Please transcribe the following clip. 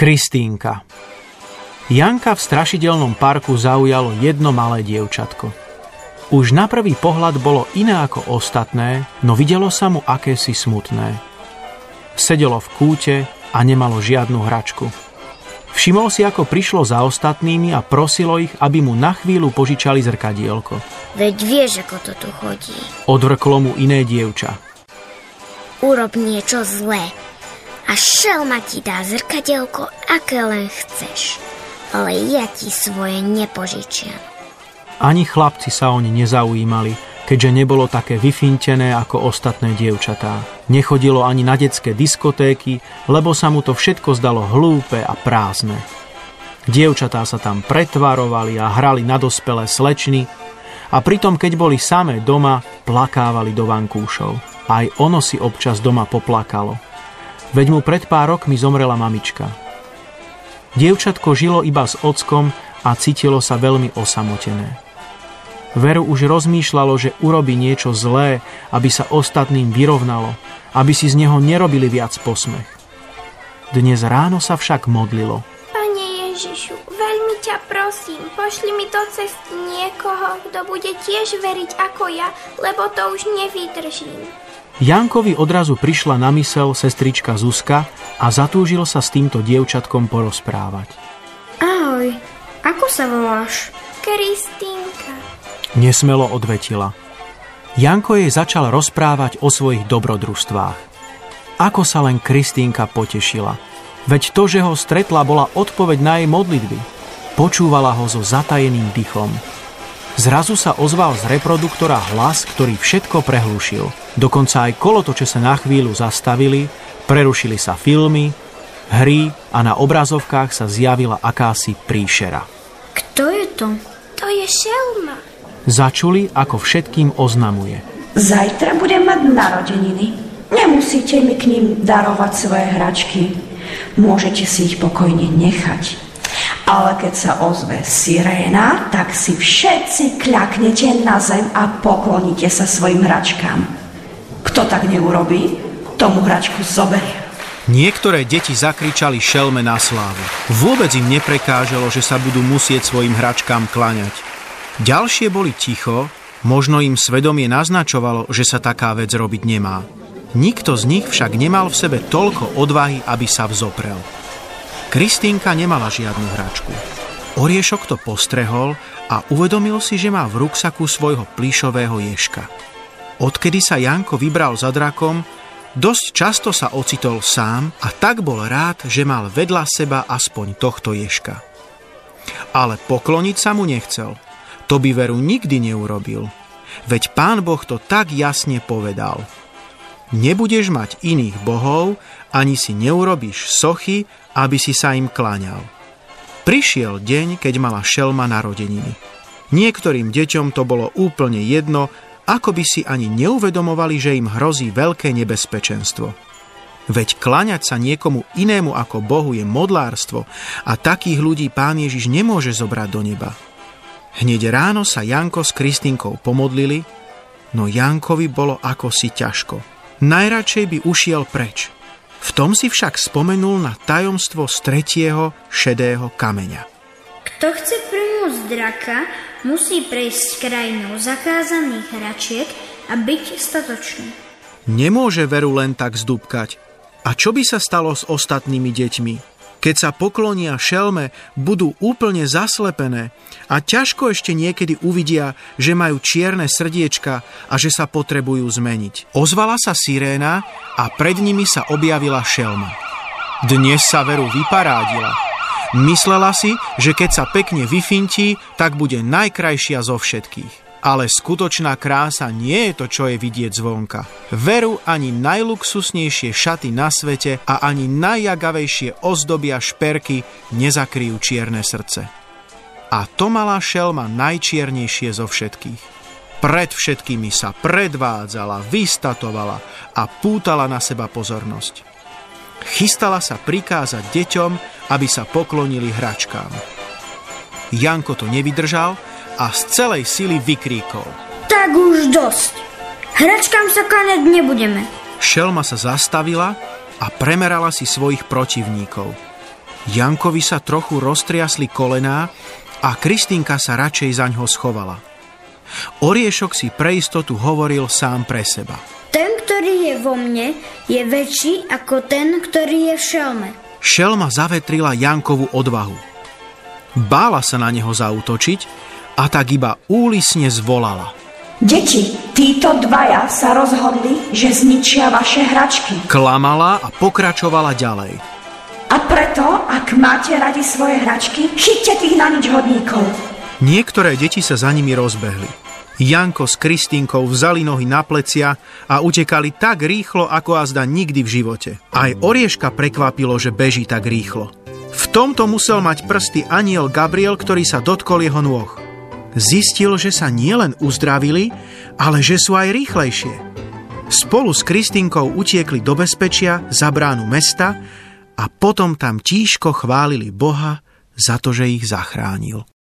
Kristínka. Janka v strašidelnom parku zaujalo jedno malé dievčatko. Už na prvý pohľad bolo iné ako ostatné, no videlo sa mu akési smutné. Sedelo v kúte a nemalo žiadnu hračku. Všimol si, ako prišlo za ostatnými a prosilo ich, aby mu na chvíľu požičali zrkadielko. Veď vieš, ako to tu chodí. Odvrklo mu iné dievča. Urob niečo zlé a šelma ti dá zrkadielko, aké len chceš. Ale ja ti svoje nepožičiam. Ani chlapci sa oň nezaujímali, keďže nebolo také vyfintené ako ostatné dievčatá. Nechodilo ani na detské diskotéky, lebo sa mu to všetko zdalo hlúpe a prázdne. Dievčatá sa tam pretvarovali a hrali na dospelé slečny a pritom, keď boli samé doma, plakávali do vankúšov. Aj ono si občas doma poplakalo. Veď mu pred pár rokmi zomrela mamička. Dievčatko žilo iba s ockom a cítilo sa veľmi osamotené. Veru už rozmýšľalo, že urobí niečo zlé, aby sa ostatným vyrovnalo, aby si z neho nerobili viac posmech. Dnes ráno sa však modlilo. Pane Ježišu, veľmi ťa prosím, pošli mi do cesty niekoho, kto bude tiež veriť ako ja, lebo to už nevydržím. Jankovi odrazu prišla na mysel sestrička Zuzka a zatúžil sa s týmto dievčatkom porozprávať. Ahoj, ako sa voláš? Kristínka. Nesmelo odvetila. Janko jej začal rozprávať o svojich dobrodružstvách. Ako sa len Kristínka potešila. Veď to, že ho stretla, bola odpoveď na jej modlitby. Počúvala ho so zatajeným dychom. Zrazu sa ozval z reproduktora hlas, ktorý všetko prehlušil. Dokonca aj kolotoče sa na chvíľu zastavili, prerušili sa filmy, hry a na obrazovkách sa zjavila akási príšera. Kto je to? To je šelma. Začuli, ako všetkým oznamuje. Zajtra budem mať narodeniny. Nemusíte mi k ním darovať svoje hračky. Môžete si ich pokojne nechať. Ale keď sa ozve siréna, tak si všetci kľaknete na zem a pokloníte sa svojim hračkám. Kto tak neurobí, tomu hračku zoberie. Niektoré deti zakričali šelme na slávu. Vôbec im neprekážalo, že sa budú musieť svojim hračkám kláňať. Ďalšie boli ticho, možno im svedomie naznačovalo, že sa taká vec robiť nemá. Nikto z nich však nemal v sebe toľko odvahy, aby sa vzoprel. Kristínka nemala žiadnu hračku. Oriešok to postrehol a uvedomil si, že má v ruksaku svojho plyšového ježka. Odkedy sa Janko vybral za drakom, dosť často sa ocitol sám a tak bol rád, že mal vedľa seba aspoň tohto ježka. Ale pokloniť sa mu nechcel. To by veru nikdy neurobil. Veď Pán Boh to tak jasne povedal. Nebudeš mať iných bohov, ani si neurobíš sochy, aby si sa im kláňal. Prišiel deň, keď mala šelma narodeniny. Niektorým deťom to bolo úplne jedno, ako by si ani neuvedomovali, že im hrozí veľké nebezpečenstvo. Veď kláňať sa niekomu inému ako Bohu je modlárstvo a takých ľudí Pán Ježiš nemôže zobrať do neba. Hneď ráno sa Janko s Kristínkou pomodlili, no Jankovi bolo akosi ťažko. Najradšej by ušiel preč. V tom si však spomenul na tajomstvo z 3. šedého kameňa. Kto chce primúcť draka, musí prejsť krajinou zakázaných hračiek a byť statočný. Nemôže veru len tak zdúbkať. A čo by sa stalo s ostatnými deťmi? Keď sa poklonia šelme, budú úplne zaslepené a ťažko ešte niekedy uvidia, že majú čierne srdiečka a že sa potrebujú zmeniť. Ozvala sa siréna a pred nimi sa objavila šelma. Dnes sa veru vyparádila. Myslela si, že keď sa pekne vyfintí, tak bude najkrajšia zo všetkých. Ale skutočná krása nie je to, čo je vidieť zvonka. Veru ani najluxusnejšie šaty na svete a ani najjagavejšie ozdoby a šperky nezakryjú čierne srdce. A to mala šelma najčiernejšie zo všetkých. Pred všetkými sa predvádzala, vystatovala a pútala na seba pozornosť. Chystala sa prikázať deťom, aby sa poklonili hračkám. Janko to nevydržal a z celej sily vykríkol. Tak už dosť. Hračkám sa kláňať nebudeme. Šelma sa zastavila a premerala si svojich protivníkov. Jankovi sa trochu roztriasli kolená a Kristýnka sa radšej zaňho schovala. Oriešok si pre istotu hovoril sám pre seba. Ten, ktorý je vo mne, je väčší ako ten, ktorý je v šelme. Šelma zavetrila Jankovu odvahu. Bála sa na neho zaútočiť a tak iba úlisne zvolala. Deti, títo dvaja sa rozhodli, že zničia vaše hračky. Klamala a pokračovala ďalej. A preto, ak máte radi svoje hračky, chyťte tých na nič hodníkov. Niektoré deti sa za nimi rozbehli. Janko s Kristýnkou vzali nohy na plecia a utekali tak rýchlo, ako azda nikdy v živote. Aj Orieška prekvapilo, že beží tak rýchlo. V tomto musel mať prsty anjel Gabriel, ktorý sa dotkol jeho nôh. Zistil, že sa nielen uzdravili, ale že sú aj rýchlejšie. Spolu s Kristýnkou utiekli do bezpečia za bránu mesta a potom tam tížko chválili Boha za to, že ich zachránil.